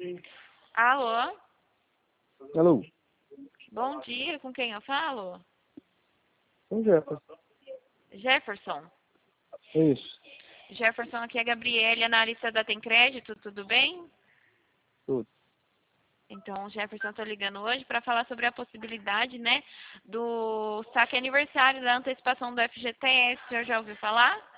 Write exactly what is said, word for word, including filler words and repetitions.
Alô? Alô? Bom dia, com quem eu falo? Com Jefferson. Jefferson. Isso. Jefferson, aqui é a Gabriele, analista da Tem Crédito, tudo bem? Tudo. Então, Jefferson, estou ligando hoje para falar sobre a possibilidade, né, do saque aniversário da antecipação do F G T S. O senhor já ouviu falar?